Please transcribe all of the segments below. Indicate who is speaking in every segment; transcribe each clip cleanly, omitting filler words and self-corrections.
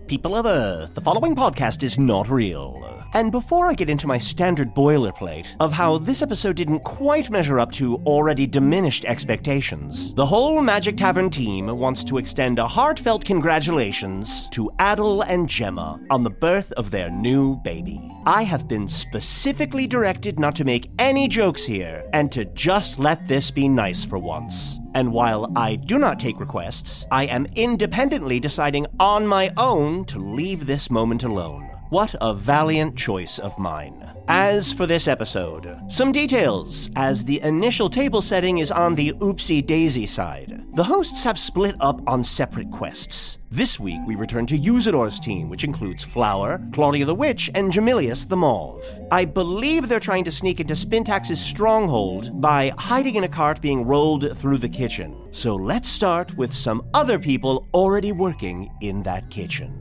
Speaker 1: People of Earth, the following podcast is not real. And before I get into my standard boilerplate of how this episode didn't quite measure up to already diminished expectations, the whole Magic Tavern team wants to extend a heartfelt congratulations to Adel and Gemma on the birth of their new baby. I have been specifically directed not to make any jokes here and to just let this be nice for once. And while I do not take requests, I am independently deciding on my own to leave this moment alone. What a valiant choice of mine. As for this episode, some details, as the initial table setting is on the oopsie-daisy side. The hosts have split up on separate quests. This week, we return to Usador's team, which includes Flower, Claudia the Witch, and Jamilius the Mauve. I believe they're trying to sneak into Spintax's stronghold by hiding in a cart being rolled through the kitchen. So let's start with some other people already working in that kitchen.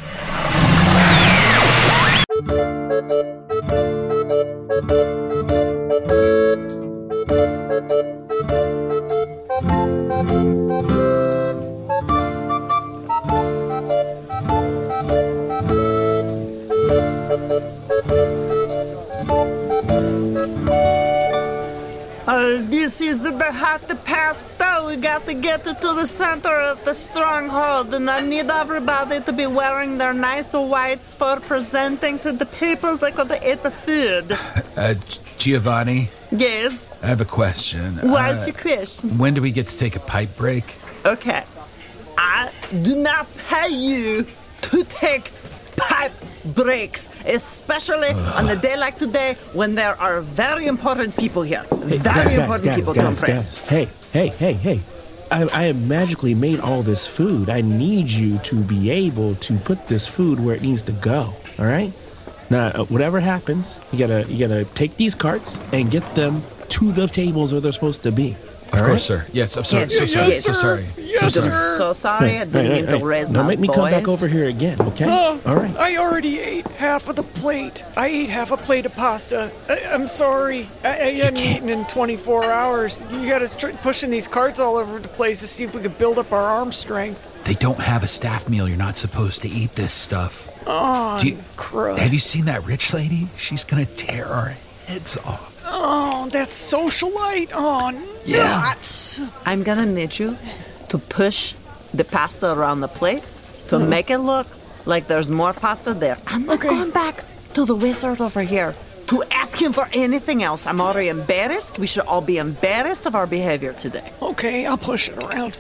Speaker 2: This is the hot pasta. We got to get it to the center of the stronghold, and I need everybody to be wearing their nice whites for presenting to the people they could eat the food.
Speaker 3: Giovanni?
Speaker 2: Yes?
Speaker 3: I have a question.
Speaker 2: What's your question?
Speaker 3: When do we get to take a pipe break?
Speaker 2: Okay. I do not pay you to take pipe breaks, especially on a day like today when there are very important people here. Very important people to impress.
Speaker 4: Hey. I have magically made all this food. I need you to be able to put this food where it needs to go, all right? Now, whatever happens, you gotta take these carts and get them to the tables where they're supposed to be.
Speaker 3: Of course, sir. Yes, I'm sorry. So sorry. So sorry.
Speaker 2: I'm so sorry. I didn't mean to raise my voice.
Speaker 4: Don't make me come back over here again, okay? All right.
Speaker 5: I already ate half of the plate. I ate half a plate of pasta. I'm sorry. I hadn't eaten in 24 hours. You got us pushing these carts all over the place to see if we could build up our arm strength.
Speaker 3: They don't have a staff meal. You're not supposed to eat this stuff.
Speaker 5: Oh, crud.
Speaker 3: Have you seen that rich lady? She's gonna tear our heads off.
Speaker 5: Oh, that socialite. Oh, nuts.
Speaker 2: Yeah. I'm gonna need you to push the pasta around the plate to make it look like there's more pasta there. I'm not going back to the wizard over here to ask him for anything else. I'm already embarrassed. We should all be embarrassed of our behavior today.
Speaker 5: Okay, I'll push it around.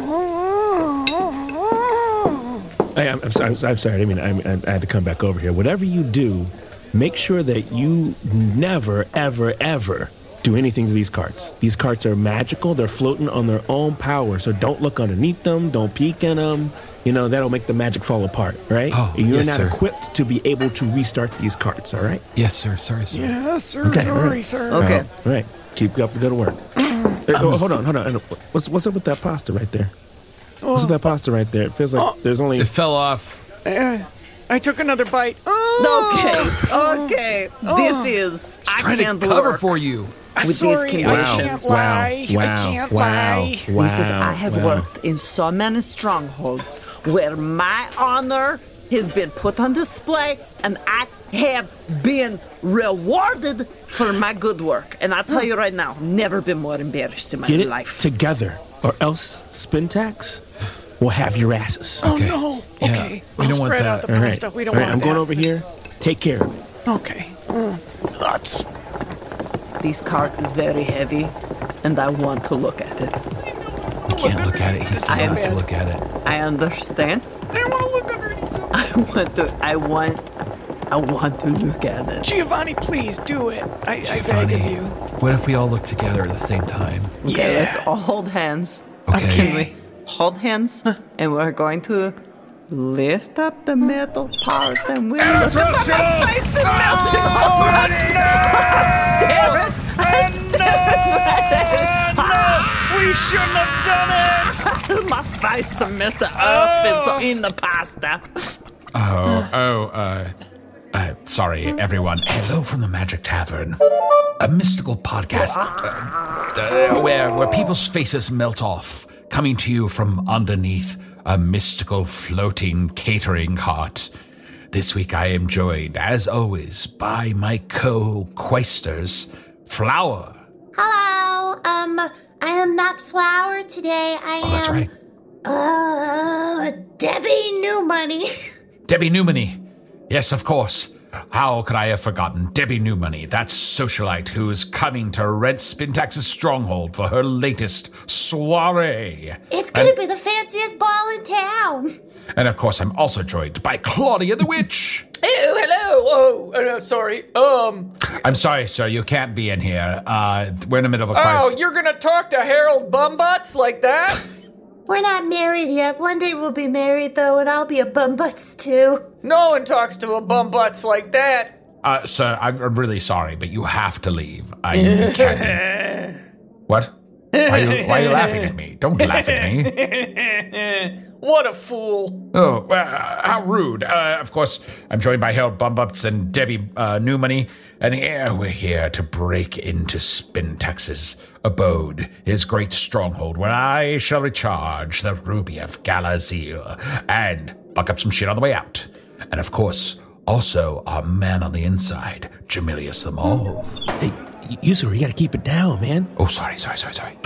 Speaker 4: I'm sorry. I mean, I had to come back over here. Whatever you do, make sure that you never, ever, ever do anything to these carts. These carts are magical. They're floating on their own power. So don't look underneath them. Don't peek in them. You know, that'll make the magic fall apart, right?
Speaker 3: Oh,
Speaker 4: You're
Speaker 3: yes,
Speaker 4: not
Speaker 3: sir.
Speaker 4: equipped to be able to restart these carts, all right?
Speaker 3: Yes, sir. Sorry, sir.
Speaker 5: Yes, sir.
Speaker 4: Okay,
Speaker 5: Sorry,
Speaker 4: right.
Speaker 5: sir.
Speaker 2: Okay.
Speaker 4: All right. Keep up to go to work. Hold on. What's up with that pasta right there? What's with that pasta right there? It feels like there's only...
Speaker 3: It fell off.
Speaker 5: I took another bite.
Speaker 2: Okay. This is...
Speaker 3: I trying to cover
Speaker 2: work
Speaker 3: for you.
Speaker 2: with
Speaker 5: Sorry,
Speaker 2: these
Speaker 5: I
Speaker 2: conditions.
Speaker 5: can't lie. I can't lie.
Speaker 2: This is, I have worked in so many strongholds where my honor has been put on display and I have been rewarded for my good work. And I'll tell you right now, never been more embarrassed in my
Speaker 4: Get it
Speaker 2: life.
Speaker 4: together, or else Spintax will have your asses.
Speaker 5: Oh,
Speaker 3: Okay.
Speaker 5: no.
Speaker 3: Yeah,
Speaker 5: Okay.
Speaker 3: we
Speaker 5: I'll
Speaker 3: don't want
Speaker 5: spread
Speaker 3: that.
Speaker 5: out the
Speaker 4: All right.
Speaker 5: pasta. We don't
Speaker 4: All right,
Speaker 5: want
Speaker 4: I'm going
Speaker 5: that.
Speaker 4: over here. Take care of it.
Speaker 5: Okay. Nuts.
Speaker 2: This cart is very heavy and I want to look at it.
Speaker 3: You can't look at it. He still has to look at it.
Speaker 2: I understand.
Speaker 5: I want to look underneath it.
Speaker 2: I want to look at it.
Speaker 5: Giovanni, please do it. I beg
Speaker 3: Giovanni,
Speaker 5: of you.
Speaker 3: what if we all look together at the same time?
Speaker 2: Okay, let's all hold hands.
Speaker 3: Okay.
Speaker 2: Can we hold hands? And we're going to lift up the metal part and we look at my face is melting off my
Speaker 5: We shouldn't have done it.
Speaker 2: My face melted off in the pasta.
Speaker 3: Sorry, everyone. Hello from the Magic Tavern, a mystical podcast where people's faces melt off, coming to you from underneath a mystical floating catering cart. This week I am joined, as always, by my co-quaestors, Flower.
Speaker 6: Hello. I am not Flower today.
Speaker 3: That's right.
Speaker 6: Debbie Newmoney.
Speaker 3: Debbie Newmoney. Yes, of course. How could I have forgotten Debbie Newmoney, that socialite who is coming to rent Spintax's stronghold for her latest soiree.
Speaker 6: It's going to be the fanciest ball in town.
Speaker 3: And of course, I'm also joined by Claudia the Witch.
Speaker 5: Oh, hello. Oh, sorry.
Speaker 3: I'm sorry, sir, you can't be in here. We're in the middle of a crisis.
Speaker 5: Oh, you're going to talk to Harold Bumbutts like that?
Speaker 6: We're not married yet. One day we'll be married, though, and I'll be a bumbutts, too.
Speaker 5: No one talks to a Bumbutts like that.
Speaker 3: Sir, I'm really sorry, but you have to leave. You can't. What? Why are you laughing at me? Don't laugh at me.
Speaker 5: What a fool.
Speaker 3: Oh, how rude. Of course, I'm joined by Harold Bumbutts and Debbie Newmoney, and we're here to break into Spintax's abode, his great stronghold, where I shall recharge the Ruby of Galazil and fuck up some shit on the way out. And of course, also our man on the inside, Jamilius the Mauve.
Speaker 4: Hey, Usador, you gotta keep it down, man.
Speaker 3: Oh, sorry.
Speaker 4: So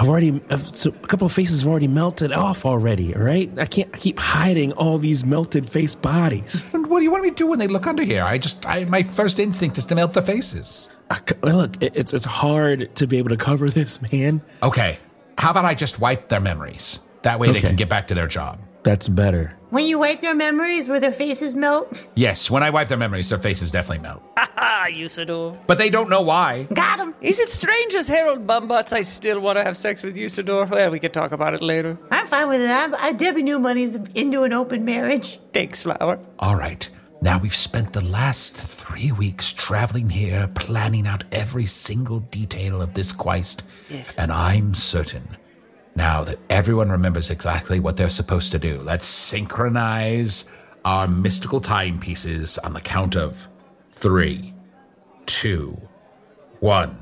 Speaker 4: a couple of faces have already melted off already, all right? I keep hiding all these melted face bodies.
Speaker 3: What do you want me to do when they look under here? My first instinct is to melt the faces.
Speaker 4: Look, it's hard to be able to cover this, man.
Speaker 3: Okay, how about I just wipe their memories? That way they can get back to their job.
Speaker 4: That's better.
Speaker 6: When you wipe their memories, will their faces melt?
Speaker 3: Yes, when I wipe their memories, their faces definitely melt.
Speaker 5: Ah, Usador.
Speaker 3: But they don't know why.
Speaker 6: Got him.
Speaker 5: Is it strange as Harold Bumbutts I still want to have sex with Usador? Well, we can talk about it later.
Speaker 6: I'm fine with it. Debbie Newmoney's into an open marriage.
Speaker 5: Thanks, Flower.
Speaker 3: All right, now we've spent the last 3 weeks traveling here, planning out every single detail of this quest.
Speaker 5: Yes.
Speaker 3: And I'm certain, now that everyone remembers exactly what they're supposed to do, let's synchronize our mystical timepieces on the count of 3, 2, 1.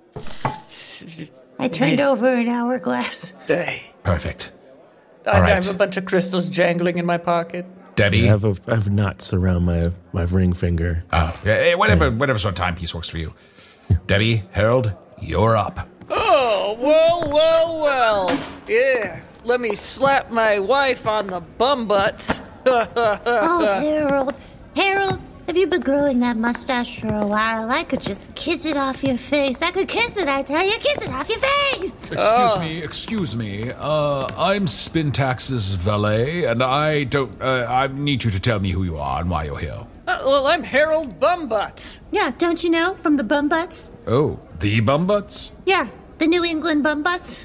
Speaker 6: I turned over an hourglass.
Speaker 3: Perfect.
Speaker 5: I
Speaker 3: right.
Speaker 5: have a bunch of crystals jangling in my pocket.
Speaker 3: Debbie?
Speaker 4: I have knots around my ring finger.
Speaker 3: Oh, yeah, whatever sort of timepiece works for you. Debbie, Harold, you're up.
Speaker 5: Oh, well. Yeah, let me slap my wife on the bumbutts.
Speaker 6: Oh, Harold, have you been growing that mustache for a while? I could just kiss it off your face. I could kiss it, I tell you. Kiss it off your face.
Speaker 3: Excuse me. I'm Spintax's valet, and I need you to tell me who you are and why you're here.
Speaker 5: Well, I'm Harold Bumbutts.
Speaker 6: Yeah, don't you know, from the Bumbutts?
Speaker 3: Oh, the Bumbutts?
Speaker 6: Yeah, the New England Bumbutts.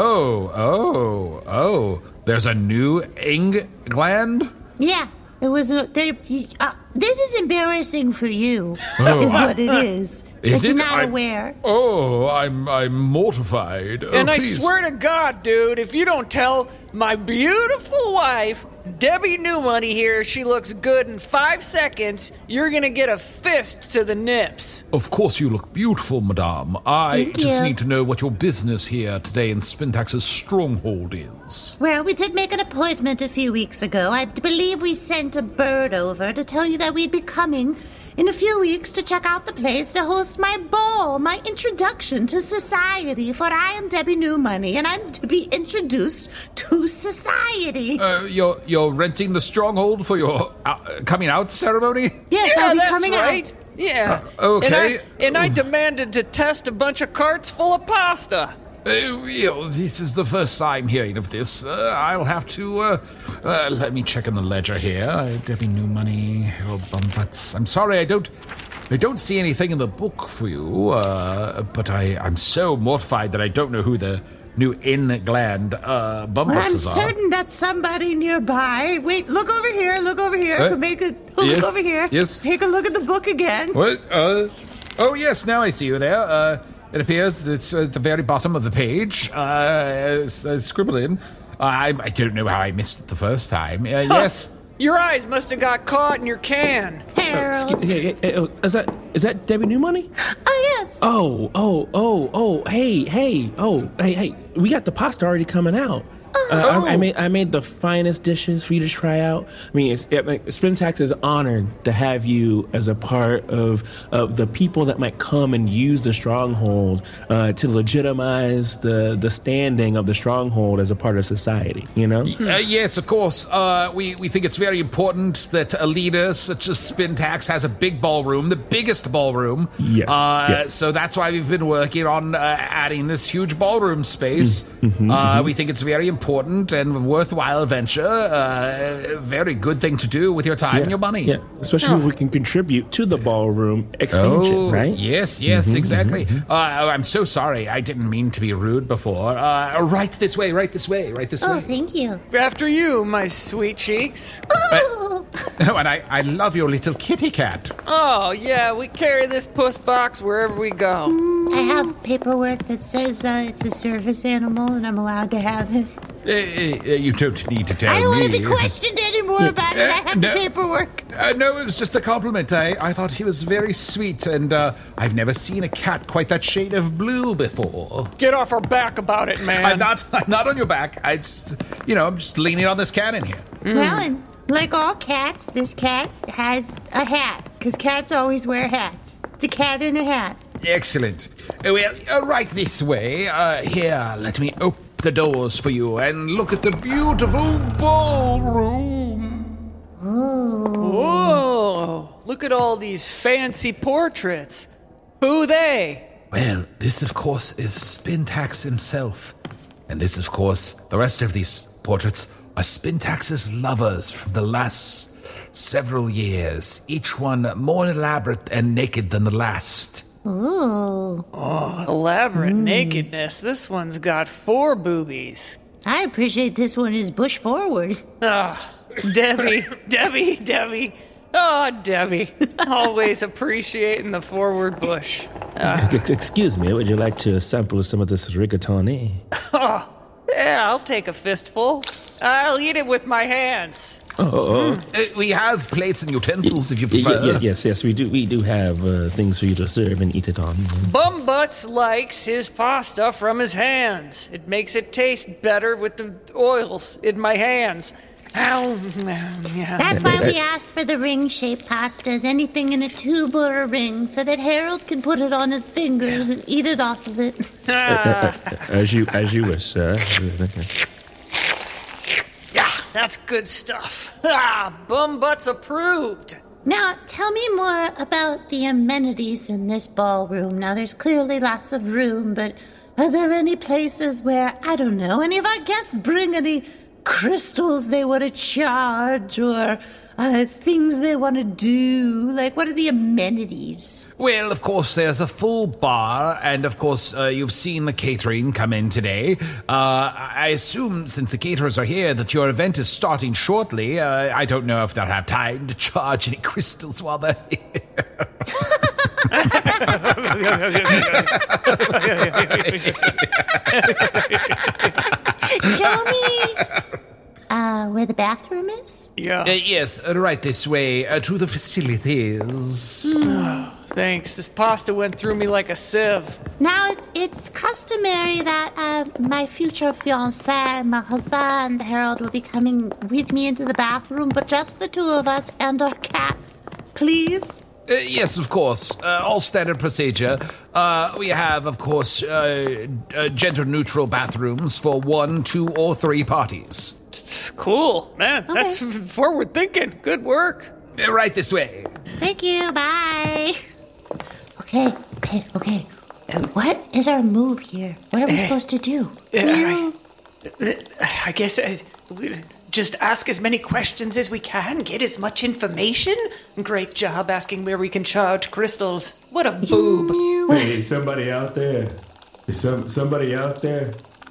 Speaker 3: Oh. There's a New England?
Speaker 6: Yeah, it was. This is embarrassing for you, is what it is.
Speaker 3: Is
Speaker 6: that you're
Speaker 3: it?
Speaker 6: not aware.
Speaker 3: Oh, I'm mortified.
Speaker 5: And I swear to God, dude, if you don't tell my beautiful wife, Debbie Newmoney here, she looks good in 5 seconds, you're gonna get a fist to the nips.
Speaker 3: Of course you look beautiful, madame. I
Speaker 6: Thank
Speaker 3: just
Speaker 6: you.
Speaker 3: need to know what your business here today in Spintax's stronghold is.
Speaker 6: Well, we did make an appointment a few weeks ago. I believe we sent a bird over to tell you that we'd be coming in a few weeks to check out the place to host my ball, my introduction to society, for I am Debbie Newmoney, and I'm to be introduced to society.
Speaker 3: You're renting the stronghold for your coming out ceremony?
Speaker 6: Yes,
Speaker 5: Yeah,
Speaker 6: I'll be
Speaker 5: that's
Speaker 6: coming
Speaker 5: right.
Speaker 6: out.
Speaker 5: Yeah.
Speaker 3: Okay.
Speaker 5: And I demanded to test a bunch of carts full of pasta.
Speaker 3: This is the first time hearing of this. I'll have to, let me check in the ledger here. Debbie Newmoney, Harold Bumbutts. I'm sorry, I don't see anything in the book for you, but I'm so mortified that I don't know who the New England Bumbutts
Speaker 6: Well, I'm
Speaker 3: are.
Speaker 6: certain that's somebody nearby. Wait, look over here. Look over here. Look
Speaker 3: Yes,
Speaker 6: over here.
Speaker 3: yes.
Speaker 6: Take a look at the book again.
Speaker 3: What? Oh, yes, now I see you there. It appears it's at the very bottom of the page. Scribble in. I don't know how I missed it the first time. Yes.
Speaker 5: Your eyes must have got caught in your can.
Speaker 6: Harold.
Speaker 4: Hey, is that Debbie Newmoney?
Speaker 6: Oh, yes.
Speaker 4: Hey, we got the pasta already coming out. I made the finest dishes for you to try out. I mean, Spintax is honored to have you as a part of the people that might come and use the Stronghold to legitimize the standing of the Stronghold as a part of society, you know?
Speaker 3: Yes, of course. We think it's very important that a leader such as Spintax has a big ballroom, the biggest ballroom.
Speaker 4: Yes.
Speaker 3: So that's why we've been working on adding this huge ballroom space. We think it's very important and a worthwhile venture. Very good thing to do with your time and your money.
Speaker 4: Yeah, especially when we can contribute to the ballroom expansion, right?
Speaker 3: Yes, exactly. I'm so sorry. I didn't mean to be rude before. Right this way.
Speaker 6: Oh, thank you.
Speaker 5: After you, my sweet cheeks.
Speaker 3: And I love your little kitty cat.
Speaker 5: Oh, yeah, we carry this puss box wherever we go.
Speaker 6: I have paperwork that says it's a service animal and I'm allowed to have it.
Speaker 3: You don't need to tell me.
Speaker 6: I don't want to be questioned anymore about it. I have the paperwork.
Speaker 3: No, it was just a compliment. I thought he was very sweet, and I've never seen a cat quite that shade of blue before.
Speaker 5: Get off our back about it, man.
Speaker 3: I'm not on your back. I'm just leaning on this cannon here.
Speaker 6: Well, and like all cats, this cat has a hat, because cats always wear hats. It's a cat in a hat.
Speaker 3: Excellent. Well, right this way. Here, let me open the doors for you and look at the beautiful ballroom.
Speaker 5: Whoa, look at all these fancy portraits. Who they?
Speaker 3: Well, this, of course, is Spintax himself. And this, of course, the rest of these portraits are Spintax's lovers from the last several years, each one more elaborate and naked than the last.
Speaker 6: Ooh.
Speaker 5: Oh, elaborate nakedness. This one's got 4 boobies.
Speaker 6: I appreciate this one is bush forward.
Speaker 5: Debbie. Oh, Debbie. Always appreciating the forward bush.
Speaker 4: Excuse me, would you like to sample some of this rigatoni?
Speaker 5: Oh, yeah, I'll take a fistful. I'll eat it with my hands.
Speaker 3: We have plates and utensils if you prefer.
Speaker 4: Yes, we do have things for you to serve and eat it on.
Speaker 5: Bumbutts likes his pasta from his hands. It makes it taste better with the oils in my hands.
Speaker 6: That's why we asked for the ring-shaped pastas, anything in a tube or a ring, so that Harold can put it on his fingers and eat it off of it.
Speaker 4: As you wish, sir.
Speaker 5: Yeah, that's good stuff. Bumbutts approved.
Speaker 6: Now, tell me more about the amenities in this ballroom. Now, there's clearly lots of room, but are there any places where, I don't know, any of our guests bring any crystals they want to charge or things they want to do? Like, what are the amenities?
Speaker 3: Well, of course, there's a full bar, and of course, you've seen the catering come in today. I assume, since the caterers are here, that your event is starting shortly. I don't know if they'll have time to charge any crystals while they're here.
Speaker 6: Show me where the bathroom is?
Speaker 5: Yeah.
Speaker 3: Yes, right this way, to the facilities.
Speaker 5: Thanks. This pasta went through me like a sieve.
Speaker 6: Now, it's customary that my future fiancé, my husband, Harold, will be coming with me into the bathroom, but just the two of us and our cat. Please?
Speaker 3: Yes, of course. All standard procedure. We have, of course, gender-neutral bathrooms for 1, 2, or 3 parties.
Speaker 5: Cool. Man,
Speaker 6: Okay.
Speaker 5: that's forward thinking. Good work.
Speaker 3: Right this way.
Speaker 6: Thank you. Bye. Okay. What is our move here? What are we supposed to do?
Speaker 5: I guess just ask as many questions as we can, get as much information. Great job asking where we can charge crystals. What a boob.
Speaker 4: Hey, somebody out there? Is somebody out there?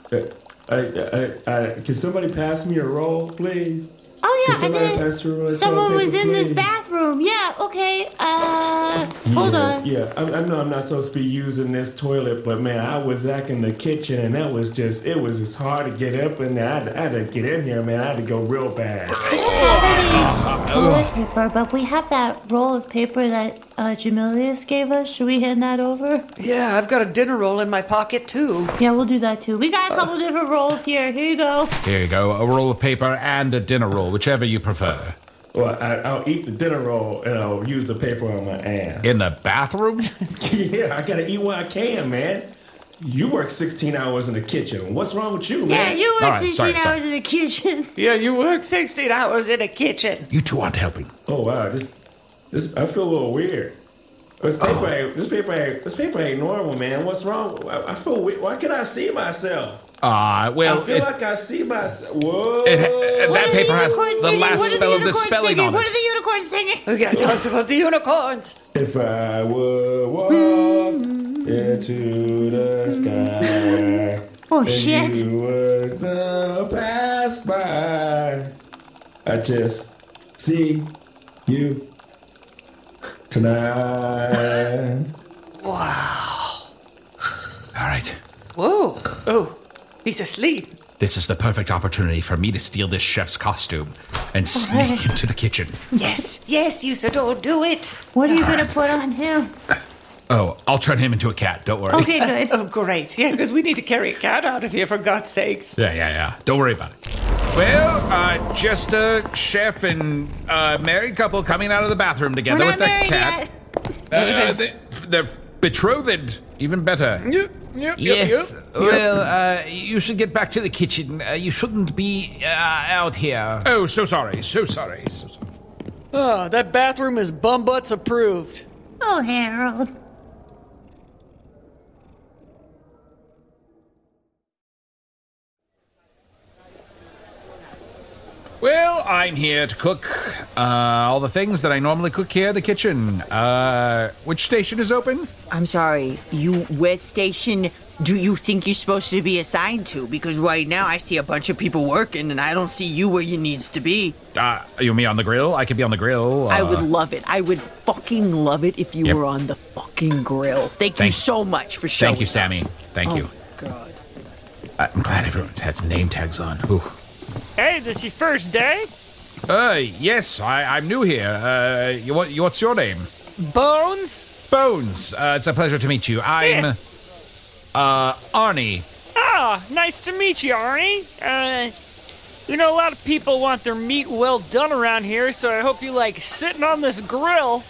Speaker 4: Can somebody pass me a roll, please?
Speaker 6: Oh, yeah,
Speaker 4: Can somebody
Speaker 6: I
Speaker 4: pass me a roll
Speaker 6: did.
Speaker 4: of
Speaker 6: Someone
Speaker 4: toilet
Speaker 6: was
Speaker 4: paper,
Speaker 6: in this
Speaker 4: please?
Speaker 6: bathroom bathroom. Yeah, okay. Hold on.
Speaker 4: Yeah, I know I'm not supposed to be using this toilet, but man, I was back in the kitchen and it was just hard to get up in there. I had to get in here, man. I had to go real bad.
Speaker 6: I don't have any toilet paper, but we have that roll of paper that Jamilius gave us. Should we hand that over?
Speaker 5: Yeah, I've got a dinner roll in my pocket, too.
Speaker 6: Yeah, we'll do that too. We got a couple different rolls here. Here you go.
Speaker 3: Here you go, a roll of paper and a dinner roll, whichever you prefer.
Speaker 4: Well, I'll eat the dinner roll and I'll use the paper on my ass.
Speaker 3: In the bathroom?
Speaker 4: Yeah, I gotta eat what I can, man. You work 16 hours in the kitchen. What's wrong with you, man?
Speaker 6: Yeah, you work
Speaker 3: All right,
Speaker 6: 16
Speaker 3: sorry.
Speaker 6: hours in the kitchen.
Speaker 5: Yeah, you work 16 hours in a kitchen.
Speaker 3: You two aren't helping.
Speaker 4: Oh wow, this I feel a little weird. This paper ain't normal, man. What's wrong? I feel weird. Why can't I see myself?
Speaker 3: Well,
Speaker 4: I feel like I see myself. Whoa!
Speaker 3: that paper has the last spell of the spelling on
Speaker 6: What
Speaker 3: it.
Speaker 6: are the unicorns singing?
Speaker 5: You gotta tell us about the unicorns.
Speaker 4: If I would walk into the sky,
Speaker 6: Oh,
Speaker 4: and
Speaker 6: shit.
Speaker 4: you would pass by. I just see you tonight.
Speaker 5: Wow.
Speaker 3: All right.
Speaker 5: Whoa. Oh, he's asleep.
Speaker 3: This is the perfect opportunity for me to steal this chef's costume and sneak into the kitchen.
Speaker 5: Yes, Usador, do it.
Speaker 6: What are you going to put on him?
Speaker 3: Oh, I'll turn him into a cat. Don't worry.
Speaker 6: Okay, good.
Speaker 5: Oh, great. Yeah, because we need to carry a cat out of here, for God's sakes.
Speaker 3: Yeah. Don't worry about it. Well, just a chef and a married couple coming out of the bathroom together
Speaker 6: We're
Speaker 3: with
Speaker 6: not
Speaker 3: their
Speaker 6: married
Speaker 3: cat. They're betrothed. Even better.
Speaker 5: Yep.
Speaker 7: Yes. Well, you should get back to the kitchen. You shouldn't be out here.
Speaker 3: Oh, so sorry.
Speaker 5: Oh, that bathroom is bum butts approved.
Speaker 6: Oh, Harold.
Speaker 3: Well, I'm here to cook all the things that I normally cook here in the kitchen. Which station is open?
Speaker 2: I'm sorry, what station do you think you're supposed to be assigned to? Because right now I see a bunch of people working and I don't see you where you needs to be.
Speaker 3: You mean on the grill? I could be on the grill.
Speaker 2: I would love it. I would fucking love it if you
Speaker 3: Yep.
Speaker 2: were on the fucking grill. Thank you so much for showing
Speaker 3: Thank you,
Speaker 2: up.
Speaker 3: Sammy. Thank you.
Speaker 2: God.
Speaker 3: I'm glad everyone has name tags on. Ooh.
Speaker 5: Hey, this your first day?
Speaker 3: Yes, I'm new here. What's your name?
Speaker 5: Bones?
Speaker 3: Bones. It's a pleasure to meet you. I'm, Arnie.
Speaker 5: Ah, nice to meet you, Arnie. You know, a lot of people want their meat well done around here, so I hope you like sitting on this grill.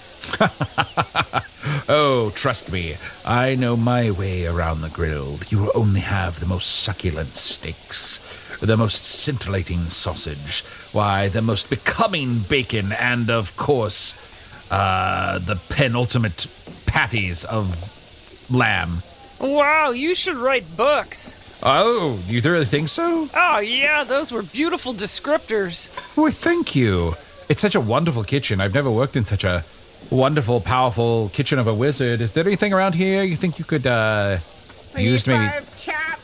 Speaker 3: Oh, trust me, I know my way around the grill. You will only have the most succulent steaks, the most scintillating sausage, why, the most becoming bacon, and, of course, the penultimate patties of lamb.
Speaker 5: Wow, you should write books.
Speaker 3: Oh, you really think so?
Speaker 5: Oh, yeah, those were beautiful descriptors.
Speaker 3: Why, thank you. It's such a wonderful kitchen. I've never worked in such a wonderful, powerful kitchen of a wizard. Is there anything around here you think you could, use maybe...
Speaker 2: Five chop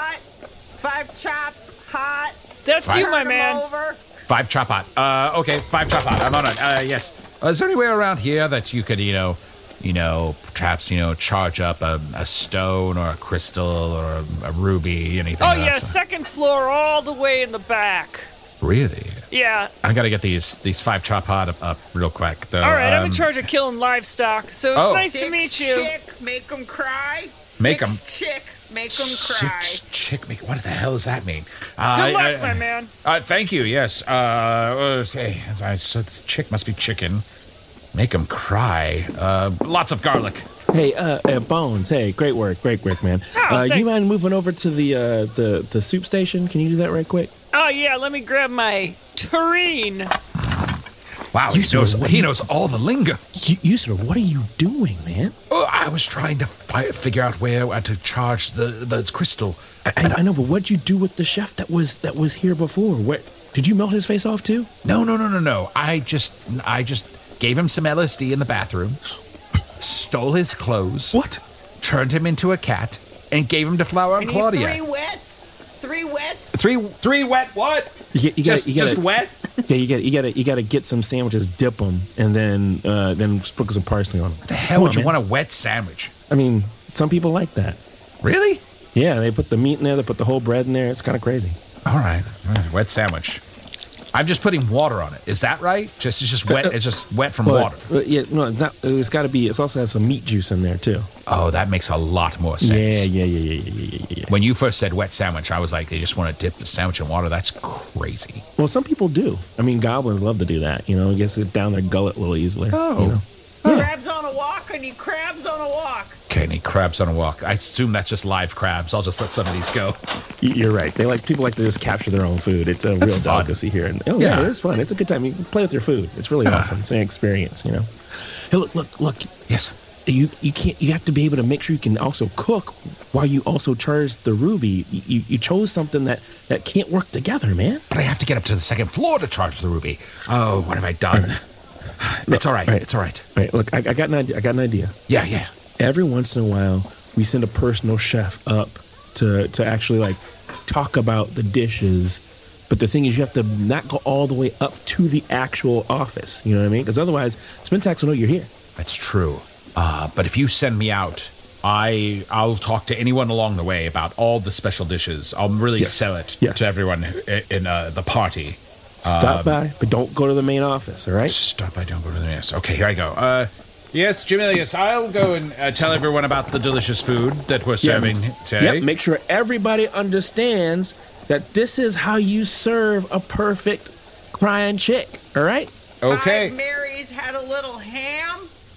Speaker 2: hot.
Speaker 5: That's you, my man.
Speaker 2: Over.
Speaker 3: 5 chop hot. Okay, 5 chop hot. I'm on it. Yes. Is there anywhere around here that you could, perhaps, charge up a stone or a crystal or a ruby, anything?
Speaker 5: Oh,
Speaker 3: of that
Speaker 5: yeah,
Speaker 3: sort?
Speaker 5: second floor all the way in the back.
Speaker 3: Really?
Speaker 5: Yeah.
Speaker 3: I gotta get these 5 chop hot up real quick. Though.
Speaker 5: All right, I'm in charge of killing livestock, so it's
Speaker 3: Oh.
Speaker 5: nice to meet you.
Speaker 2: Chick, make them cry.
Speaker 3: Make 'em.
Speaker 2: Chick, make them cry.
Speaker 3: Chick, what the hell does that mean?
Speaker 5: Good luck, my man.
Speaker 3: Thank you. Yes. So this chick must be chicken. Make them cry. Lots of garlic.
Speaker 4: Hey, Bones. Hey, great work, man.
Speaker 5: Oh,
Speaker 4: You
Speaker 5: thanks.
Speaker 4: mind moving over to the soup station? Can you do that right quick?
Speaker 5: Oh, yeah, let me grab my tureen.
Speaker 3: Wow, he knows all the lingo.
Speaker 4: Usador, what are you doing, man?
Speaker 3: Oh, I was trying to figure out where to charge the crystal.
Speaker 4: I know, but what'd you do with the chef that was here before? Where did you melt his face off too?
Speaker 3: No. I just gave him some LSD in the bathroom, stole his clothes.
Speaker 4: What?
Speaker 3: Turned him into a cat, and gave him to Flower and Claudia.
Speaker 2: 3 wets. 3 wets.
Speaker 3: Three wet what?
Speaker 4: You
Speaker 3: Just wet?
Speaker 4: Yeah, you gotta get some sandwiches, dip them, and then sprinkle some parsley on them.
Speaker 3: The hell would you want a wet sandwich?
Speaker 4: I mean, some people like that.
Speaker 3: Really?
Speaker 4: Yeah, they put the meat in there, they put the whole bread in there. It's kind of crazy.
Speaker 3: All right, wet sandwich. I'm just putting water on it. Is that right? It's just wet. It's just wet from water.
Speaker 4: Yeah, no, it's not. It's got to be. It also has some meat juice in there too.
Speaker 3: Oh, that makes a lot more sense.
Speaker 4: Yeah.
Speaker 3: When you first said wet sandwich, I was like, they just want to dip the sandwich in water. That's crazy.
Speaker 4: Well, some people do. I mean, goblins love to do that. Gets it down their gullet a little easier.
Speaker 3: Oh.
Speaker 2: Crabs on a walk, and crabs on a walk.
Speaker 3: Okay, and crabs on a walk. I assume that's just live crabs. I'll just let some of these go.
Speaker 4: You're right. People like to just capture their own food. It's a real delicacy here. And yeah, it's fun. It's a good time. You can play with your food. It's really awesome. It's an experience. Hey, look.
Speaker 3: Yes.
Speaker 4: You can't. You have to be able to make sure you can also cook while you also charge the ruby. You chose something that can't work together, man.
Speaker 3: But I have to get up to the second floor to charge the ruby. Oh, what have I done? It's all right. It's all right.
Speaker 4: All right. Look, I got an idea.
Speaker 3: Yeah.
Speaker 4: Every once in a while, we send a personal chef up to actually talk about the dishes. But the thing is, you have to not go all the way up to the actual office. You know what I mean? Because otherwise, Spintax will know you're here.
Speaker 3: That's true. But if you send me out, I'll talk to anyone along the way about all the special dishes. I'll really sell it to everyone in the party.
Speaker 4: Stop by, but don't go to the main office, all right?
Speaker 3: Stop by, don't go to the main office. Okay, here I go. Yes, Jamilius, I'll go and tell everyone about the delicious food that we're serving today.
Speaker 4: Yep, make sure everybody understands that this is how you serve a perfect crying chick, all right?
Speaker 3: Okay.
Speaker 2: 5 Marys had a little ham.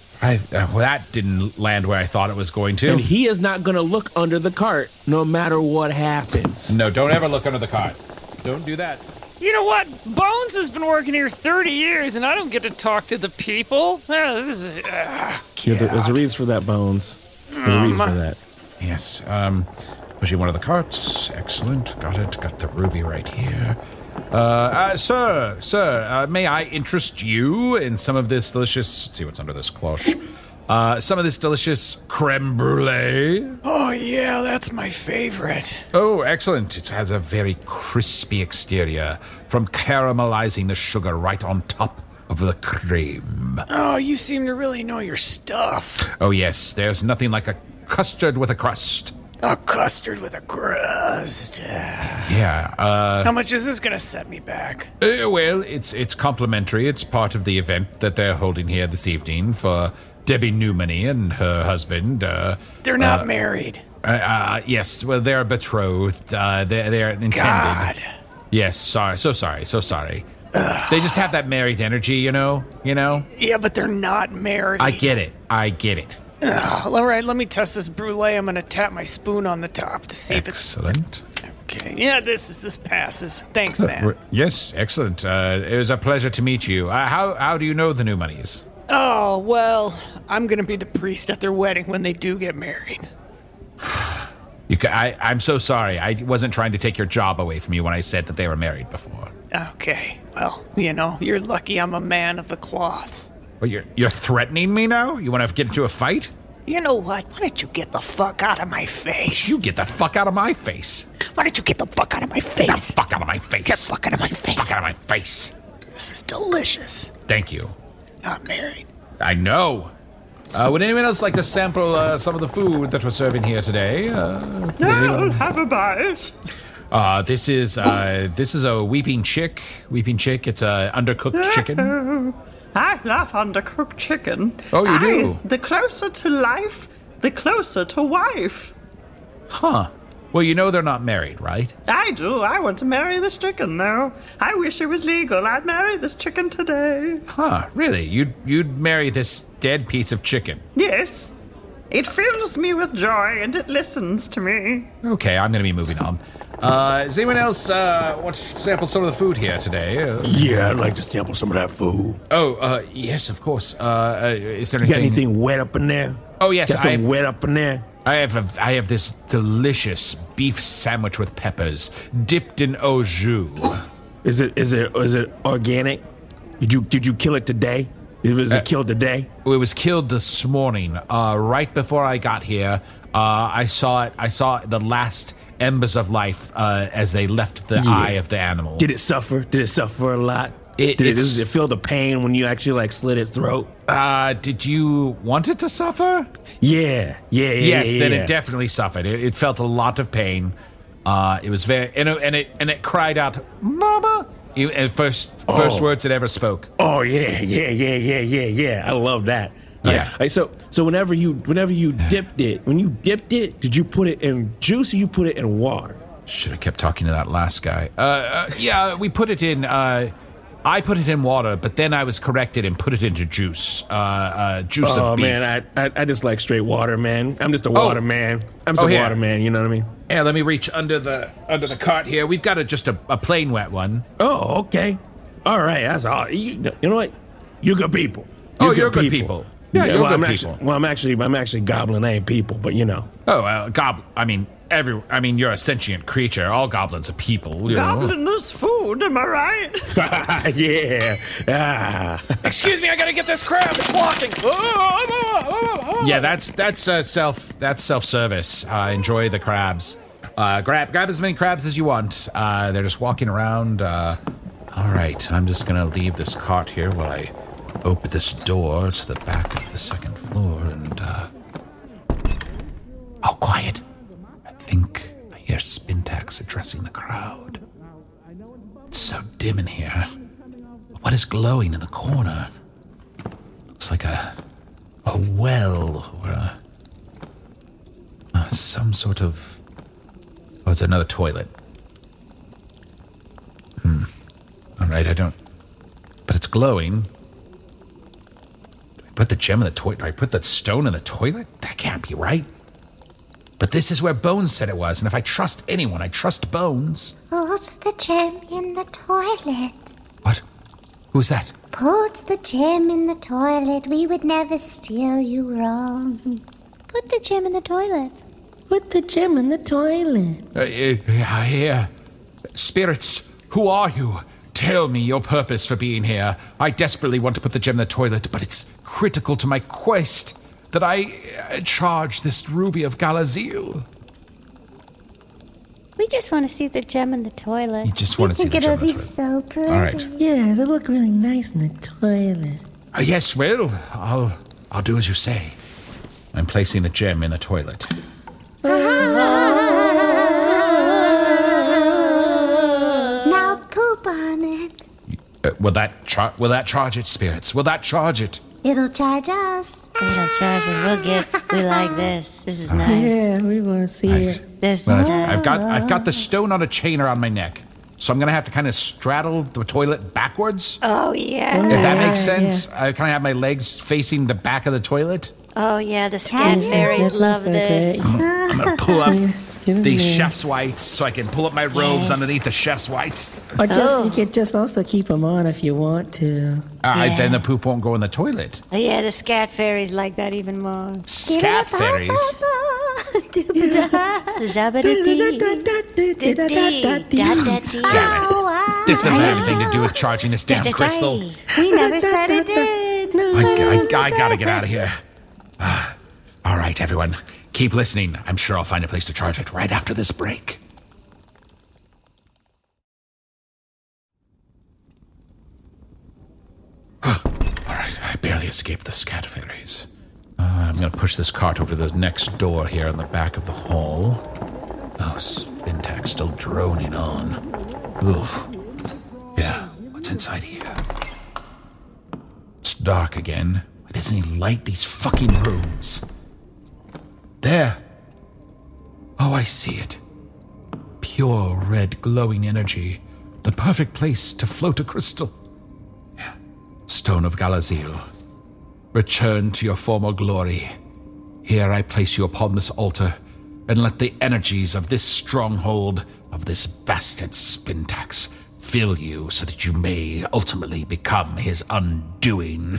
Speaker 3: Well, that didn't land where I thought it was going to.
Speaker 4: And he is not going to look under the cart no matter what happens.
Speaker 3: No, don't ever look under the cart. Don't do that.
Speaker 5: You know what? Bones has been working here 30 years, and I don't get to talk to the people. There's
Speaker 3: a
Speaker 4: reason for that, Bones. There's a reason for that.
Speaker 3: Yes. Pushing one of the carts. Excellent. Got it. Got the ruby right here. Sir, may I interest you in some of this delicious... Let's see what's under this cloche. Some of this delicious creme brulee.
Speaker 5: Oh, yeah, that's my favorite.
Speaker 3: Oh, excellent. It has a very crispy exterior from caramelizing the sugar right on top of the cream.
Speaker 5: Oh, you seem to really know your stuff.
Speaker 3: Oh, yes. There's nothing like a custard with a crust.
Speaker 5: A custard with a crust.
Speaker 3: Yeah.
Speaker 5: How much is this going to set me back?
Speaker 3: Well, it's complimentary. It's part of the event that they're holding here this evening for... Debbie Newmany and her husband.
Speaker 5: They're not married.
Speaker 3: Yes, well, they're betrothed. They're intended.
Speaker 5: God.
Speaker 3: Yes, sorry, so sorry. They just have that married energy, you know?
Speaker 5: Yeah, but they're not married.
Speaker 3: I get it.
Speaker 5: All right, let me test this brulee. I'm going to tap my spoon on the top to see
Speaker 3: Excellent.
Speaker 5: if it's... Okay, yeah, this passes. Thanks, man.
Speaker 3: Yes, excellent. It was a pleasure to meet you. How do you know the Newmanys?
Speaker 5: Oh, well, I'm going to be the priest at their wedding when they do get married.
Speaker 3: I'm so sorry. I wasn't trying to take your job away from you when I said that they were married before.
Speaker 5: Okay, well, you're lucky I'm a man of the cloth.
Speaker 3: Well, you're threatening me now? You want to get into a fight?
Speaker 5: You know what? Why don't you get the fuck out of my face?
Speaker 3: You get the fuck out of my face.
Speaker 5: Why don't you get the fuck out of my face?
Speaker 3: Get the fuck out of my face.
Speaker 5: Get the fuck out of my face.
Speaker 3: Fuck out of my face.
Speaker 5: This is delicious.
Speaker 3: Thank you.
Speaker 5: Not married.
Speaker 3: I know. Would anyone else like to sample some of the food that we're serving here today?
Speaker 5: I'll have a bite.
Speaker 3: This is a weeping chick. Weeping chick. It's a undercooked chicken.
Speaker 2: I love undercooked chicken.
Speaker 3: Oh, you do?
Speaker 2: The closer to life, the closer to wife.
Speaker 3: Huh. Well, they're not married, right?
Speaker 2: I do. I want to marry this chicken now. I wish it was legal. I'd marry this chicken today.
Speaker 3: Huh, really? You'd marry this dead piece of chicken?
Speaker 2: Yes. It fills me with joy and it listens to me.
Speaker 3: Okay, I'm going to be moving on. Does anyone else want to sample some of the food here today?
Speaker 4: Yeah, I'd like to sample some of that food.
Speaker 3: Oh, yes, of course. Is there anything...
Speaker 4: You got anything wet up in there?
Speaker 3: Oh, yes.
Speaker 4: Got some wet up in there?
Speaker 3: I have this delicious beef sandwich with peppers, dipped in au jus.
Speaker 4: Is it organic? Did you kill it today? Was it killed today?
Speaker 3: It was killed this morning. Right before I got here, I saw the last embers of life as they left the eye of the animal.
Speaker 4: Did it suffer? Did it suffer a lot? Did it feel the pain when you actually like slit its throat?
Speaker 3: Did you want it to suffer?
Speaker 4: Yeah.
Speaker 3: Yes, then it definitely suffered. It felt a lot of pain. It was very, and it cried out, "Mama!" First words it ever spoke.
Speaker 4: Oh yeah. I love that.
Speaker 3: Yeah.
Speaker 4: Right, so whenever you dipped it, did you put it in juice or you put it in water?
Speaker 3: Should have kept talking to that last guy. Yeah, we put it in. I put it in water, but then I was corrected and put it into juice. Juice of beef.
Speaker 4: Oh man, I just like straight water, man. I'm just a water man. I'm just a water man. You know what I mean?
Speaker 3: Yeah, let me reach under the cart here. We've got just a plain wet one.
Speaker 4: Oh, okay. All right, that's all. You know what? You're good people.
Speaker 3: You're good people. Yeah, you're good people.
Speaker 4: I'm actually goblin. I ain't people, but you know.
Speaker 3: Oh, you're a sentient creature. All goblins are people. You
Speaker 2: Goblin is food, am I right?
Speaker 4: Yeah.
Speaker 5: Excuse me, I gotta get this crab. It's walking.
Speaker 3: Yeah, that's self-service. Enjoy the crabs. Grab as many crabs as you want. They're just walking around. All right, I'm just gonna leave this cart here while I open this door to the back of the second floor and. Oh, quiet. I think I hear Spintax addressing the crowd. It's so dim in here. What is glowing in the corner? Looks like a well or some sort of... Oh, it's another toilet. All right, I don't... But it's glowing. Do I put the gem in the toilet? Do I put the stone in the toilet? That can't be right. But this is where Bones said it was, and if I trust anyone, I trust Bones.
Speaker 6: Put the gem in the toilet.
Speaker 3: What? Who's that?
Speaker 6: Put the gem in the toilet. We would never steal you wrong. Put the gem in the toilet.
Speaker 2: Put the gem in the toilet.
Speaker 3: Here. Spirits, who are you? Tell me your purpose for being here. I desperately want to put the gem in the toilet, but it's critical to my quest that I charge this ruby of Galazil.
Speaker 8: We just want to see the gem in the toilet.
Speaker 3: You just want to see the gem in the toilet.
Speaker 6: So pretty.
Speaker 3: All right.
Speaker 2: Yeah, it'll look really nice in the toilet.
Speaker 3: Yes, Will. I'll do as you say. I'm placing the gem in the toilet.
Speaker 6: Now poop on it.
Speaker 3: Will that charge it, spirits? Will that charge it?
Speaker 6: It'll charge us.
Speaker 8: It'll charge it. We like this. This is nice.
Speaker 2: Yeah, we want to see it.
Speaker 8: This is
Speaker 3: Well,
Speaker 8: nice.
Speaker 3: I've got the stone on a chain around my neck, so I'm gonna have to kind of straddle the toilet backwards.
Speaker 8: Oh, yeah.
Speaker 3: If that makes sense, I kind of have my legs facing the back of the toilet.
Speaker 8: Oh, yeah, the scat fairies
Speaker 2: That's
Speaker 8: love
Speaker 2: so
Speaker 8: this.
Speaker 2: great.
Speaker 3: I'm gonna pull up
Speaker 2: Get in
Speaker 3: these
Speaker 2: there.
Speaker 3: chef's whites so I can pull up my robes underneath the chef's whites.
Speaker 2: Or you could just also keep them on if you want to.
Speaker 3: Then the poop won't go in the toilet.
Speaker 8: Oh, yeah, the scat fairies like that even more.
Speaker 3: Scat fairies. Damn it. This doesn't have anything to do with charging this damn crystal.
Speaker 6: We never said it did.
Speaker 3: I gotta get out of here. All right, everyone. Keep listening. I'm sure I'll find a place to charge it right after this break. All right, I barely escaped the scat fairies. I'm gonna push this cart over the next door here in the back of the hall. Oh, Spintax still droning on. Ooh. Yeah, what's inside here? It's dark again. Why doesn't he light these fucking rooms? There. Oh, I see it. Pure red glowing energy. The perfect place to float a crystal. Yeah. Stone of Galazil. Return to your former glory. Here I place you upon this altar, and let the energies of this stronghold, of this bastard Spintax, fill you so that you may ultimately become his undoing.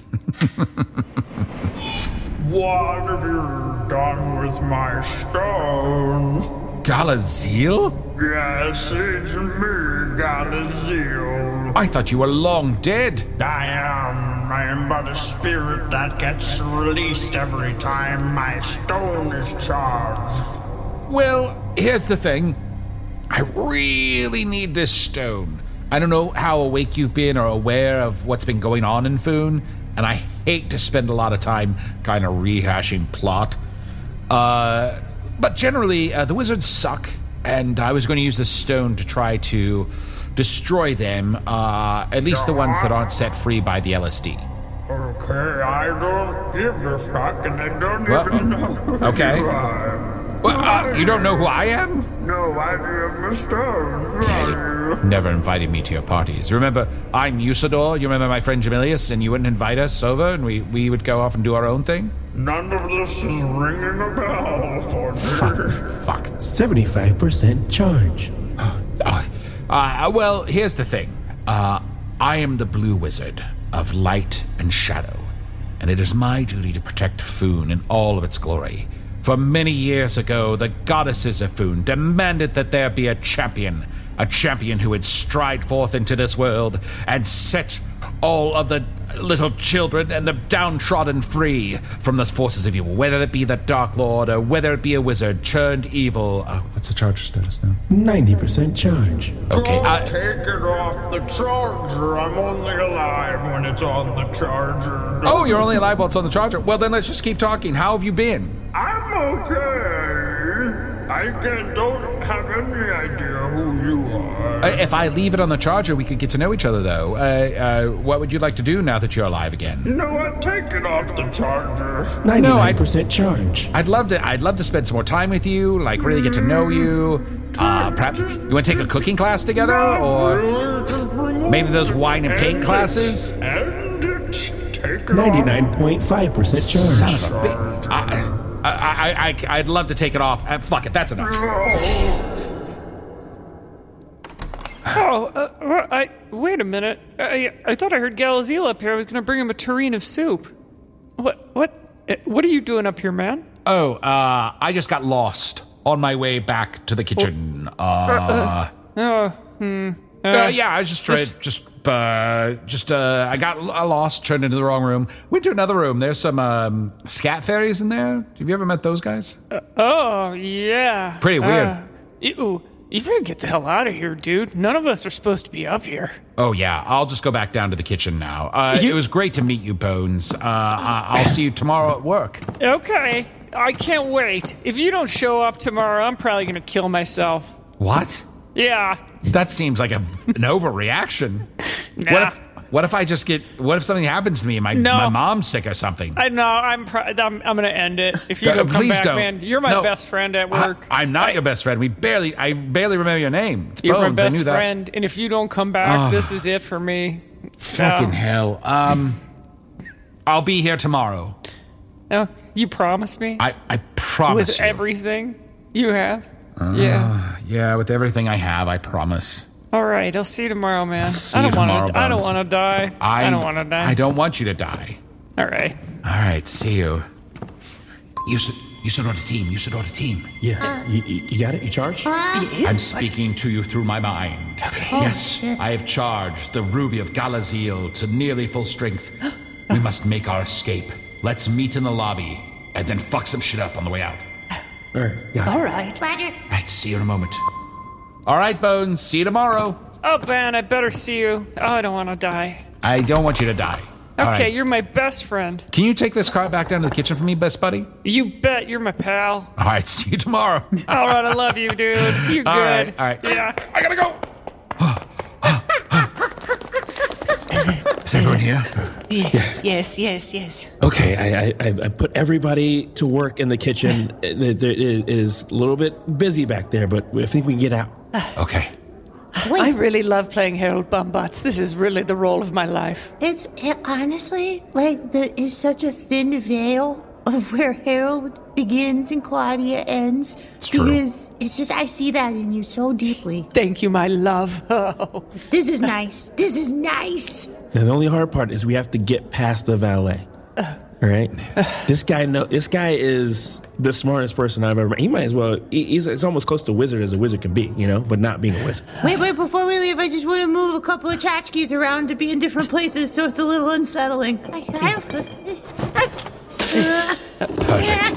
Speaker 9: What have you done with my stone?
Speaker 3: Galazil?
Speaker 9: Yes, it's me, Galazil.
Speaker 3: I thought you were long dead.
Speaker 9: I am but a spirit that gets released every time my stone is charged.
Speaker 3: Well, here's the thing. I really need this stone. I don't know how awake you've been or aware of what's been going on in Foon, and I hate to spend a lot of time kind of rehashing plot. But generally, the wizards suck, and I was going to use this stone to try to destroy them, at least the ones that aren't set free by the LSD.
Speaker 9: Okay, I don't give a fuck, and I don't even know who
Speaker 3: okay.
Speaker 9: you are.
Speaker 3: Well, you don't know who I am?
Speaker 9: No, I am a stone.
Speaker 3: Never invited me to your parties. Remember, I'm Usador. You remember my friend Jamilius, and you wouldn't invite us over, and we would go off and do our own thing?
Speaker 9: None of this is ringing a bell for me.
Speaker 3: Fuck.
Speaker 4: 75% charge.
Speaker 3: Well, here's the thing. I am the Blue Wizard of Light and Shadow, and it is my duty to protect Foon in all of its glory. For many years ago, the goddesses of Foon demanded that there be a champion who would stride forth into this world and set all of the little children and the downtrodden free from the forces of evil, whether it be the Dark Lord or whether it be a wizard turned evil. What's the charge status now?
Speaker 4: 90% charge.
Speaker 3: Okay,
Speaker 9: Don't take it off the charger. I'm only alive when it's on the charger.
Speaker 3: Oh, you're only alive while it's on the charger? Well, then let's just keep talking. How have you been?
Speaker 9: I'm okay. I don't have any idea who you are.
Speaker 3: If I leave it on the charger, we could get to know each other, though. What would you like to do now that you're alive again?
Speaker 9: No, I take it off the charger.
Speaker 4: 99% charge.
Speaker 3: I'd love to spend some more time with you, like really get to know you. Perhaps you want to take a cooking class together, or maybe those wine and paint classes.
Speaker 9: End it. Take it
Speaker 4: 99.5% charge.
Speaker 3: Son of a bitch. I'd love to take it off. Fuck it, that's enough.
Speaker 5: Wait a minute. I thought I heard Galazil up here. I was going to bring him a tureen of soup. What are you doing up here, man?
Speaker 3: I just got lost on my way back to the kitchen. I was I got lost, turned into the wrong room. Went to another room. There's some scat fairies in there. Have you ever met those guys?
Speaker 5: Yeah.
Speaker 3: Pretty weird.
Speaker 5: You better get the hell out of here, dude. None of us are supposed to be up here.
Speaker 3: Oh, yeah. I'll just go back down to the kitchen now. It was great to meet you, Bones. I'll see you tomorrow at work.
Speaker 5: Okay. I can't wait. If you don't show up tomorrow, I'm probably going to kill myself.
Speaker 3: What?
Speaker 5: Yeah.
Speaker 3: That seems like an overreaction.
Speaker 5: Nah.
Speaker 3: What if something happens to me and my mom's sick or something?
Speaker 5: I'm gonna end it. If you don't come back, man, you're my best friend at work.
Speaker 3: I'm not your best friend. I barely remember your name. It's
Speaker 5: You're
Speaker 3: Bones.
Speaker 5: my best
Speaker 3: I knew that.
Speaker 5: friend, and if you don't come back, this is it for me.
Speaker 3: Fucking hell. I'll be here tomorrow.
Speaker 5: No, you promise me?
Speaker 3: I promise
Speaker 5: With
Speaker 3: you.
Speaker 5: everything you have?
Speaker 3: Yeah, with everything I have, I promise.
Speaker 5: All right, I'll see you tomorrow, man.
Speaker 3: See you tomorrow,
Speaker 5: I don't
Speaker 3: Bones.
Speaker 5: want to die. I don't want to die.
Speaker 3: I don't want you to die.
Speaker 5: All right.
Speaker 3: All right, see you. You should order team. You should order team.
Speaker 4: Yeah. You got it? You charged?
Speaker 3: I'm speaking to you through my mind.
Speaker 6: Okay.
Speaker 3: Yes, I have charged the Ruby of Galazil to nearly full strength. We must make our escape. Let's meet in the lobby and then fuck some shit up on the way out.
Speaker 4: All right. Got it.
Speaker 6: All right. Roger.
Speaker 3: All right, see you in a moment. All right, Bones, see you tomorrow.
Speaker 5: Oh, Ben, I better see you. Oh, I don't want to die.
Speaker 3: I don't want you to die. All
Speaker 5: Okay,
Speaker 3: right.
Speaker 5: you're my best friend.
Speaker 3: Can you take this car back down to the kitchen for me, best buddy?
Speaker 5: You bet, you're my pal.
Speaker 3: All right, see you tomorrow.
Speaker 5: All right, I love you, dude. You're good.
Speaker 3: All right.
Speaker 5: Yeah.
Speaker 3: I gotta go. Is everyone here?
Speaker 8: Yes.
Speaker 4: Okay, I put everybody to work in the kitchen. It is a little bit busy back there, but I think we can get out.
Speaker 3: Okay.
Speaker 5: I really love playing Harold Bumbutts. This is really the role of my life.
Speaker 6: It's honestly like there is such a thin veil of where Harold begins and Claudia ends.
Speaker 3: It's true.
Speaker 6: Because it's just, I see that in you so deeply.
Speaker 5: Thank you, my love. Oh.
Speaker 6: This is nice. This is nice.
Speaker 4: Now, the only hard part is we have to get past the valet. All right? This guy is the smartest person I've ever met. He might as well, it's almost close to wizard as a wizard can be, but not being a wizard.
Speaker 6: Wait, before we leave, I just want to move a couple of tchotchkes around to be in different places, so it's a little unsettling.
Speaker 3: Perfect.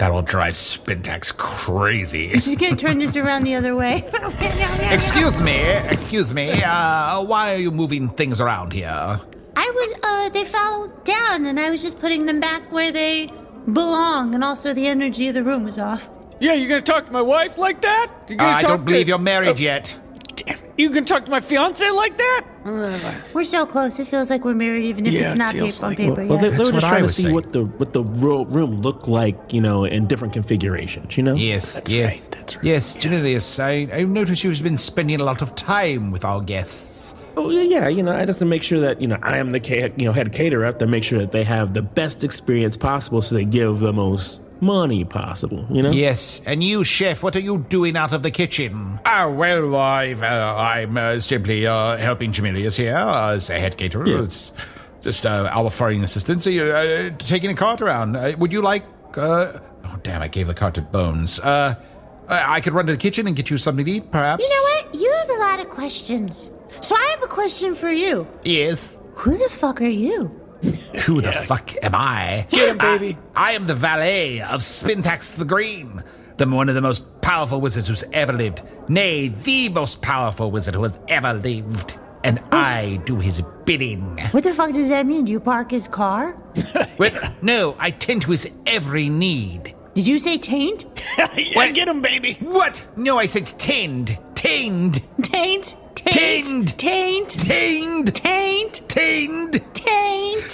Speaker 3: That'll drive Spintax crazy.
Speaker 6: She's gonna turn this around the other way.
Speaker 7: Excuse me. Why are you moving things around here?
Speaker 6: They fell down, and I was just putting them back where they belong, and also the energy of the room was off.
Speaker 5: Yeah, you gonna talk to my wife like that?
Speaker 7: I don't believe you're married yet.
Speaker 5: Damn, you gonna talk to my fiance like that?
Speaker 6: We're so close. It feels like we're married, even if it's not on paper
Speaker 4: Well, they
Speaker 6: yet.
Speaker 4: were just trying to
Speaker 3: would
Speaker 4: see
Speaker 3: say.
Speaker 4: what the room looked like, in different configurations,
Speaker 7: Yes,
Speaker 4: That's
Speaker 7: yes.
Speaker 4: right.
Speaker 7: Yes, Janelius, I noticed you've been spending a lot of time with our guests.
Speaker 4: Oh, yeah, I just to make sure that, I am the head caterer. I have to make sure that they have the best experience possible so they give the most money possible,
Speaker 7: Yes, and you, chef, what are you doing out of the kitchen?
Speaker 3: Well, I'm simply helping Jamilius here as a head caterer.
Speaker 4: Yeah.
Speaker 3: It's just our foreign assistant. So you're taking a cart around. Would you like... oh, damn, I gave the cart to Bones. I could run to the kitchen and get you something to eat, perhaps?
Speaker 6: You know what? You have a lot of questions. So I have a question for you.
Speaker 7: Yes.
Speaker 6: Who the fuck are you?
Speaker 7: Who the fuck am I?
Speaker 5: Get him, baby.
Speaker 7: I am the valet of Spintax the Green, one of the most powerful wizards who's ever lived. Nay, the most powerful wizard who has ever lived. And I do his bidding.
Speaker 6: What the fuck does that mean? Do you park his car?
Speaker 7: Well, no, I tend to his every need.
Speaker 6: Did you say taint?
Speaker 5: Yeah, get him, baby.
Speaker 7: What? No, I said tend. Tend.
Speaker 6: Taint?
Speaker 7: Taint.
Speaker 6: Taint?
Speaker 7: Tamed.
Speaker 6: Taint?
Speaker 7: Tamed.
Speaker 6: Taint?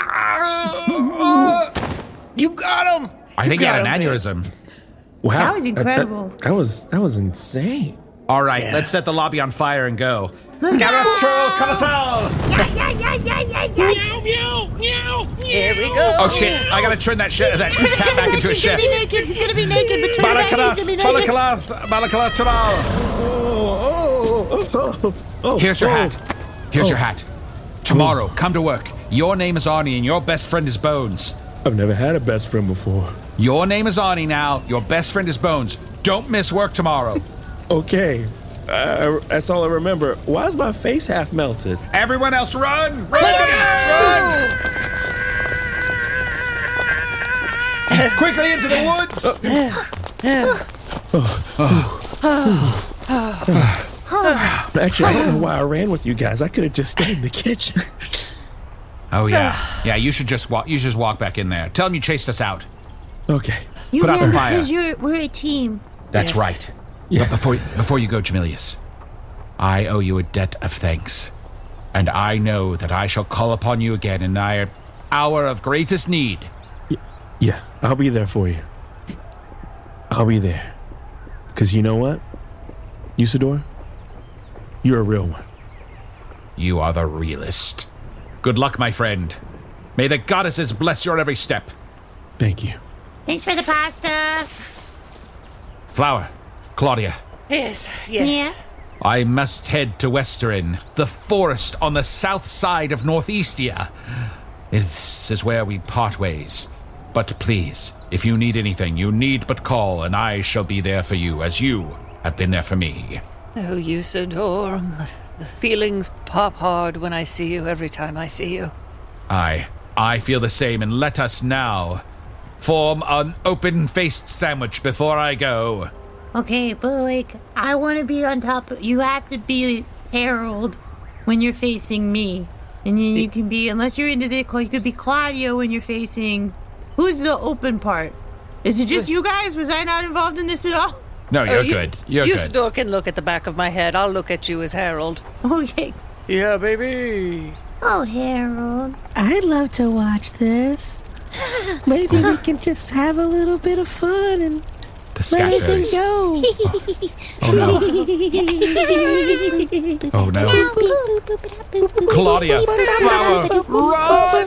Speaker 5: You got him.
Speaker 3: I think you had an
Speaker 5: got him,
Speaker 3: aneurysm.
Speaker 4: Wow.
Speaker 6: That was incredible.
Speaker 4: That was insane.
Speaker 3: All right, let's set the lobby on fire and go.
Speaker 6: Let's go.
Speaker 8: Here we go.
Speaker 3: Oh, shit. I gotta turn that cat back into a chef.
Speaker 6: He's gonna be naked, but turn around, he's gonna be naked.
Speaker 3: Balakala Taral. Here's your hat. Here's your hat. Tomorrow, come to work. Your name is Arnie and your best friend is Bones.
Speaker 4: I've never had a best friend before.
Speaker 3: Your name is Arnie now. Your best friend is Bones. Don't miss work tomorrow.
Speaker 4: Okay. That's all I remember. Why is my face half melted?
Speaker 3: Everyone else, run!
Speaker 5: Let's go.
Speaker 3: Run! Quickly into the woods!
Speaker 4: Actually, I don't know why I ran with you guys. I could have just stayed in the kitchen.
Speaker 3: Oh, yeah. Yeah, you should just walk back in there. Tell them you chased us out.
Speaker 4: Okay.
Speaker 6: You
Speaker 3: Put out the
Speaker 6: ran
Speaker 3: fire.
Speaker 6: because we're a team.
Speaker 3: That's
Speaker 5: Yes.
Speaker 3: right.
Speaker 4: Yeah.
Speaker 3: But before you go, Jamilius, I owe you a debt of thanks. And I know that I shall call upon you again in our hour of greatest need.
Speaker 4: Yeah, I'll be there for you. I'll be there. Because you know what? Usador, you're a real one.
Speaker 3: You are the realist. Good luck, my friend. May the goddesses bless your every step.
Speaker 4: Thank you.
Speaker 6: Thanks for the pasta.
Speaker 3: Flower, Claudia,
Speaker 8: Yes.
Speaker 6: Yeah?
Speaker 3: I must head to Westerin, the forest on the south side of Northeastia. This is where we part ways. But please, if you need anything, you need but call, and I shall be there for you, as you have been there for me.
Speaker 8: Oh, Usador. The feelings pop hard when I see you every time I see you.
Speaker 3: I feel the same, and let us now form an open-faced sandwich before I go.
Speaker 6: Okay, but I want to be on top. You have to be Harold when you're facing me. And then you can be, unless you're into the, you could be Claudia when you're facing. Who's the open part? Is it just you guys? Was I not involved in this at all?
Speaker 3: No, you're good. You're good.
Speaker 8: Usador can look at the back of my head. I'll look at you as Harold.
Speaker 6: Okay.
Speaker 5: Yeah, baby.
Speaker 6: Oh, Harold.
Speaker 10: I'd love to watch this. Maybe we can just have a little bit of fun and
Speaker 3: The scat
Speaker 10: let everything
Speaker 3: fairies.
Speaker 10: go.
Speaker 3: Oh no. Claudia, Flower, run!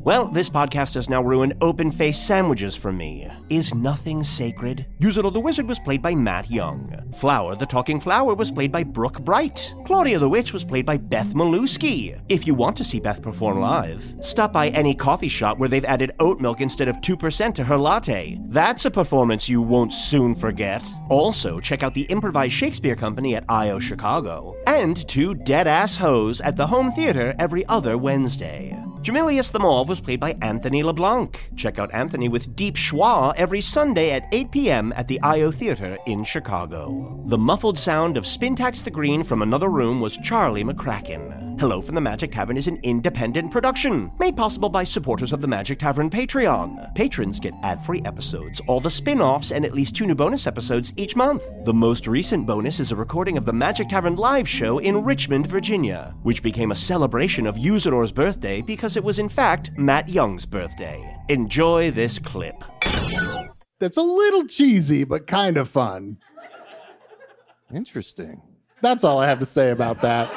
Speaker 1: Well, this podcast has now ruined open-faced sandwiches for me. Is nothing sacred? Usador the Wizard was played by Matt Young. Flower the Talking Flower was played by Brooke Bright. Claudia the Witch was played by Beth Maluski. If you want to see Beth perform live, stop by any coffee shop where they've added oat milk instead of 2% to her latte. That's a performance you won't soon forget. Also, check out the Improvised Shakespeare Company at I.O. Chicago. And 2 dead-ass hoes at the Home Theater every other Wednesday. Jamilius the Mauve was played by Anthony LeBlanc. Check out Anthony with Deep Schwa every Sunday at 8 p.m. at the I.O. Theater in Chicago. The muffled sound of Spintax the Green from another room was Charlie McCracken. Hello from the Magic Tavern is an independent production, made possible by supporters of the Magic Tavern Patreon. Patrons get ad-free episodes, all the spin-offs, and at least 2 new bonus episodes each month. The most recent bonus is a recording of the Magic Tavern live show in Richmond, Virginia, which became a celebration of Usador's birthday because it was in fact Matt Young's birthday. Enjoy this clip.
Speaker 11: That's a little cheesy, but kind of fun.
Speaker 12: Interesting.
Speaker 11: That's all I have to say about that.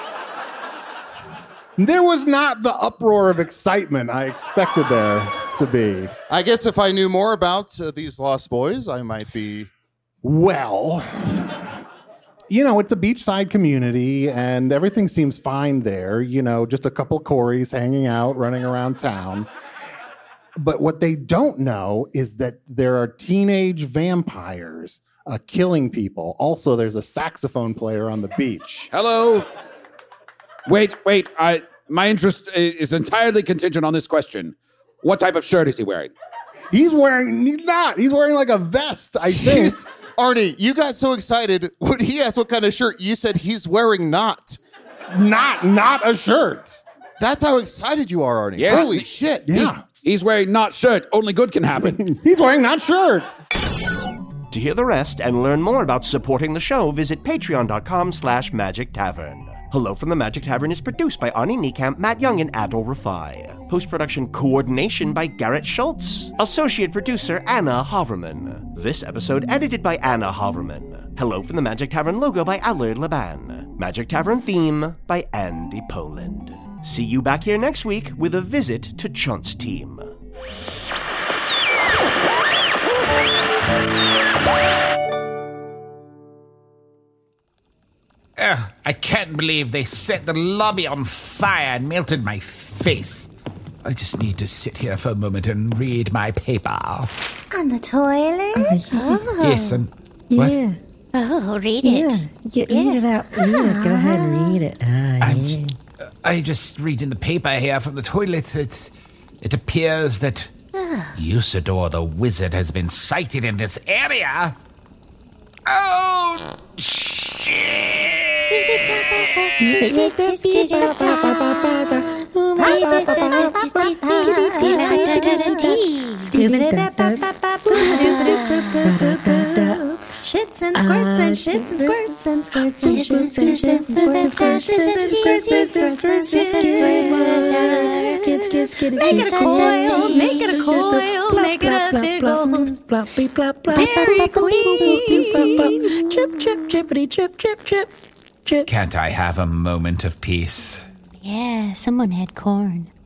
Speaker 11: There was not the uproar of excitement I expected there to be.
Speaker 12: I guess if I knew more about these Lost Boys, I might be...
Speaker 11: Well, you know, it's a beachside community and everything seems fine there. You know, just a couple Corys hanging out, running around town. But what they don't know is that there are teenage vampires killing people. Also, there's a saxophone player on the beach.
Speaker 13: Hello? Wait. My interest is entirely contingent on this question. What type of shirt is he wearing?
Speaker 11: He's wearing like a vest, I think.
Speaker 12: Arnie, you got so excited when he asked what kind of shirt, you said he's wearing not
Speaker 11: a shirt.
Speaker 12: That's how excited you are, Arnie.
Speaker 13: Yes.
Speaker 12: Holy shit.
Speaker 11: Yeah.
Speaker 13: He's wearing not shirt. Only good can happen.
Speaker 11: He's wearing not shirt.
Speaker 1: To hear the rest and learn more about supporting the show, visit patreon.com/Magic Tavern. Hello from the Magic Tavern is produced by Ani Niekamp, Matt Young, and Adol Rafai. Post-production coordination by Garrett Schultz. Associate producer Anna Haverman. This episode edited by Anna Haverman. Hello from the Magic Tavern logo by Allard Laban. Magic Tavern theme by Andy Poland. See you back here next week with a visit to Chunt's team.
Speaker 7: I can't believe they set the lobby on fire and melted my face. I just need to sit here for a moment and read my paper.
Speaker 6: On the toilet?
Speaker 7: Yes, and
Speaker 10: Yeah.
Speaker 7: what?
Speaker 6: Oh, read it.
Speaker 10: Yeah. Read it out. Read it. Go ahead and read it.
Speaker 7: I just read in the paper here from the toilet. It appears that Usador the Wizard has been sighted in this area. Oh, shit!
Speaker 6: Shits and squirts and shits and squirts and squirts and shits and shits and squirts and shits and make it a coil, make it a coil, make it a big old Dairy Queen.
Speaker 10: Trip, trip, trippity, trip, trip, trip, trip.
Speaker 7: Can't I have a moment of peace?
Speaker 6: Yeah, someone had corn.